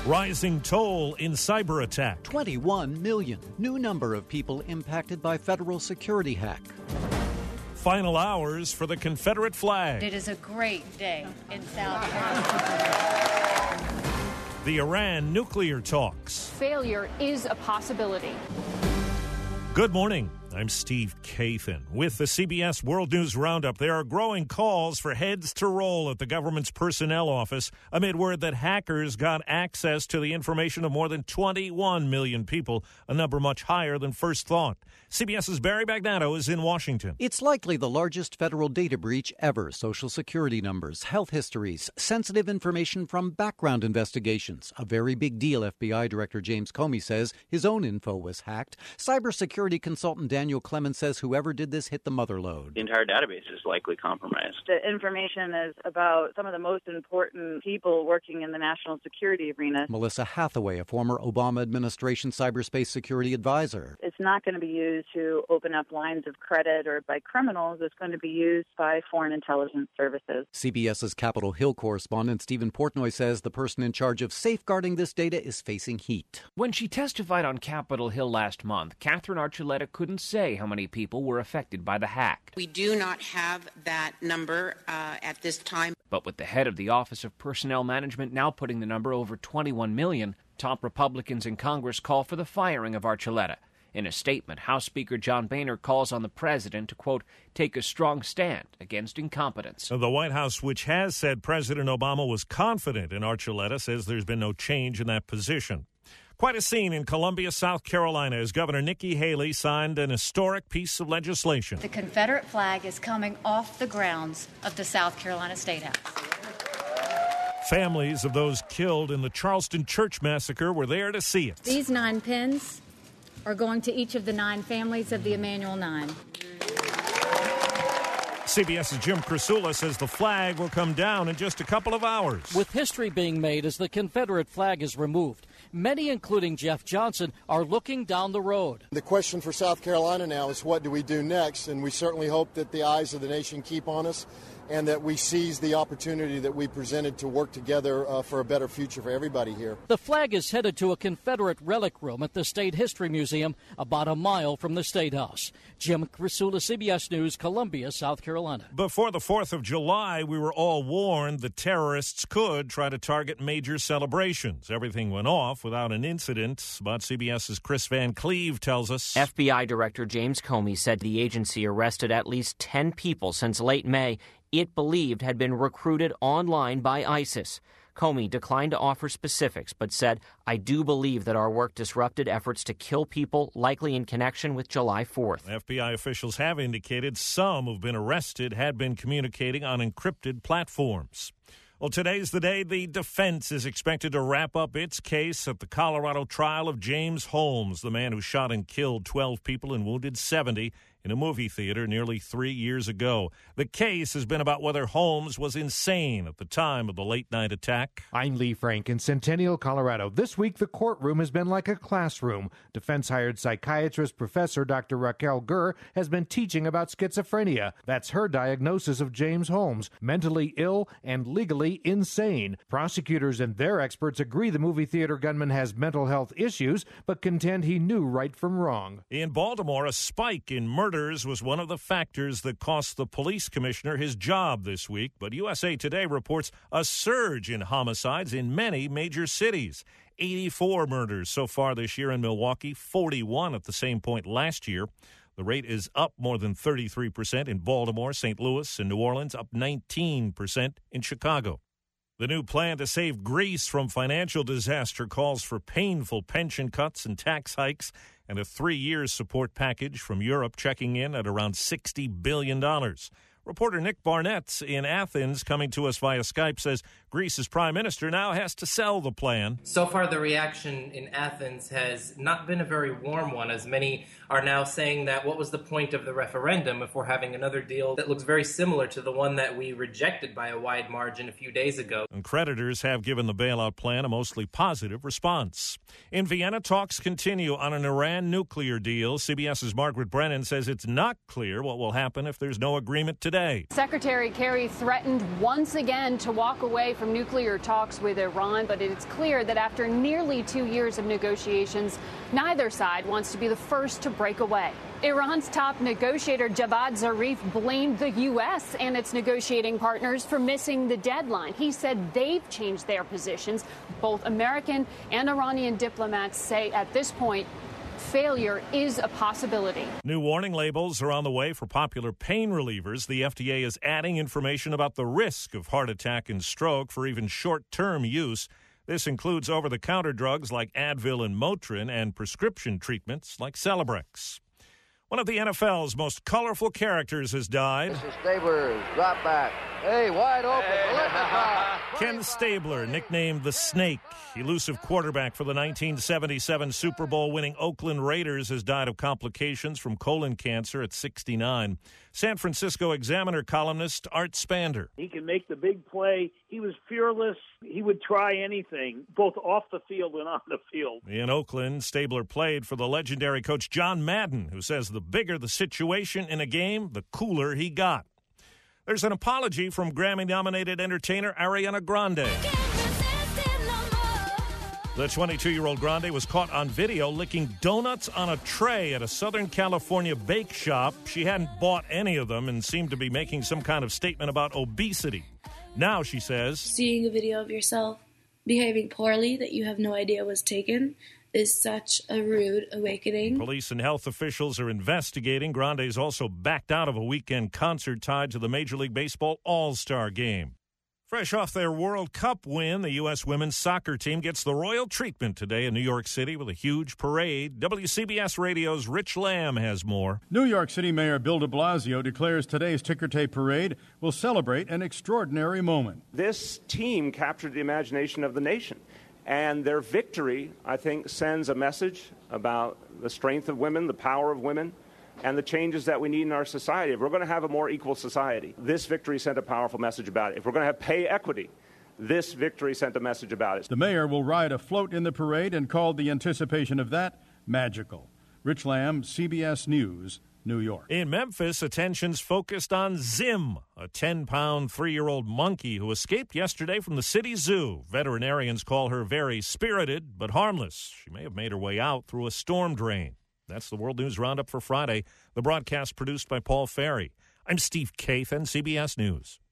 Rising toll in cyber attack. 21 million. New number of people impacted by federal security hack. Final hours for the Confederate flag. It is a great day in South Carolina. The Iran nuclear talks. Failure is a possibility. Good morning. I'm Steve Kathan. With the CBS World News Roundup, there are growing calls for heads to roll at the government's personnel office amid word that hackers got access to the information of more than 21 million people, a number much higher than first thought. CBS's Barry Bagnato is in Washington. It's likely the largest federal data breach ever. Social security numbers, health histories, sensitive information from background investigations. A very big deal, FBI Director James Comey says. His own info was hacked. Cybersecurity consultant Daniel Clemens says whoever did this hit the mother lode. The entire database is likely compromised. The information is about some of the most important people working in the national security arena. Melissa Hathaway, a former Obama administration cyberspace security advisor. It's not going to be used to open up lines of credit or by criminals. It's going to be used by foreign intelligence services. CBS's Capitol Hill correspondent Stephen Portnoy says the person in charge of safeguarding this data is facing heat. When she testified on Capitol Hill last month, Catherine Archuleta couldn't say how many people were affected by the hack. We do not have that number at this time. But with the head of the Office of Personnel Management now putting the number over 21 million, top Republicans in Congress call for the firing of Archuleta. In a statement, House Speaker John Boehner calls on the president to, quote, take a strong stand against incompetence. The White House, which has said President Obama was confident in Archuleta, says there's been no change in that position. Quite a scene in Columbia, South Carolina, as Governor Nikki Haley signed an historic piece of legislation. The Confederate flag is coming off the grounds of the South Carolina State House. Families of those killed in the Charleston church massacre were there to see it. These 9 pins are going to each of the 9 families of the Emanuel 9. CBS's Jim Krasula says the flag will come down in just a couple of hours. With history being made as the Confederate flag is removed, many, including Jeff Johnson, are looking down the road. The question for South Carolina now is what do we do next? And we certainly hope that the eyes of the nation keep on us and that we seize the opportunity that we presented to work together for a better future for everybody here. The flag is headed to a Confederate relic room at the State History Museum about a mile from the State House. Jim Krasula, CBS News, Columbia, South Carolina. Before the 4th of July, we were all warned that terrorists could try to target major celebrations. Everything went off without an incident, but CBS's Chris Van Cleve tells us. FBI Director James Comey said the agency arrested at least 10 people since late May it believed had been recruited online by ISIS. Comey declined to offer specifics, but said, I do believe that our work disrupted efforts to kill people, likely in connection with July 4th. FBI officials have indicated some who've been arrested had been communicating on encrypted platforms. Well, today's the day the defense is expected to wrap up its case at the Colorado trial of James Holmes, the man who shot and killed 12 people and wounded 70 in a movie theater nearly 3 years ago. The case has been about whether Holmes was insane at the time of the late-night attack. I'm Lee Frank in Centennial, Colorado. This week, the courtroom has been like a classroom. Defense-hired psychiatrist Professor Dr. Raquel Gurr has been teaching about schizophrenia. That's her diagnosis of James Holmes, mentally ill and legally insane. Prosecutors and their experts agree the movie theater gunman has mental health issues, but contend he knew right from wrong. In Baltimore, a spike in murders was one of the factors that cost the police commissioner his job this week, but USA Today reports a surge in homicides in many major cities. 84 murders so far this year in Milwaukee, 41 at the same point last year. The rate is up more than 33% in Baltimore, St. Louis, and New Orleans, up 19% in Chicago. The new plan to save Greece from financial disaster calls for painful pension cuts and tax hikes and a 3-year support package from Europe checking in at around $60 billion. Reporter Nick Barnett in Athens, coming to us via Skype, says Greece's prime minister now has to sell the plan. So far, the reaction in Athens has not been a very warm one, as many are now saying that what was the point of the referendum if we're having another deal that looks very similar to the one that we rejected by a wide margin a few days ago. And creditors have given the bailout plan a mostly positive response. In Vienna, talks continue on an Iran nuclear deal. CBS's Margaret Brennan says it's not clear what will happen if there's no agreement today. today. Secretary Kerry threatened once again to walk away from nuclear talks with Iran, but it's clear that after nearly 2 years of negotiations, neither side wants to be the first to break away. Iran's top negotiator Javad Zarif blamed the U.S. and its negotiating partners for missing the deadline. He said they've changed their positions. Both American and Iranian diplomats say at this point, failure is a possibility. New warning labels are on the way for popular pain relievers. The FDA is adding information about the risk of heart attack and stroke for even short-term use. This includes over-the-counter drugs like Advil and Motrin and prescription treatments like Celebrex. One of the NFL's most colorful characters has died. This is Stabler's drop back. Hey, wide open. Ken Stabler, nicknamed the Snake, elusive quarterback for the 1977 Super Bowl winning Oakland Raiders, has died of complications from colon cancer at 69. San Francisco Examiner columnist Art Spander. He can make the big play. He was fearless. He would try anything, both off the field and on the field. In Oakland, Stabler played for the legendary coach John Madden, who says the bigger the situation in a game, the cooler he got. There's an apology from Grammy-nominated entertainer Ariana Grande. The 22-year-old Grande was caught on video licking donuts on a tray at a Southern California bake shop. She hadn't bought any of them and seemed to be making some kind of statement about obesity. Now, she says, seeing a video of yourself behaving poorly that you have no idea was taken is such a rude awakening. Police and health officials are investigating. Grande's also backed out of a weekend concert tied to the Major League Baseball All-Star Game. Fresh off their World Cup win, the U.S. women's soccer team gets the royal treatment today in New York City with a huge parade. WCBS Radio's Rich Lamb has more. New York City Mayor Bill de Blasio declares today's Ticker Tape Parade will celebrate an extraordinary moment. This team captured the imagination of the nation, and their victory, I think, sends a message about the strength of women, the power of women, and the changes that we need in our society. If we're going to have a more equal society, this victory sent a powerful message about it. If we're going to have pay equity, this victory sent a message about it. The mayor will ride a float in the parade and called the anticipation of that magical. Rich Lamb, CBS News, New York. In Memphis, attention's focused on Zim, a 10-pound, 3-year-old monkey who escaped yesterday from the city zoo. Veterinarians call her very spirited but harmless. She may have made her way out through a storm drain. That's the World News Roundup for Friday. The broadcast produced by Paul Ferry. I'm Steve Kathan, CBS News.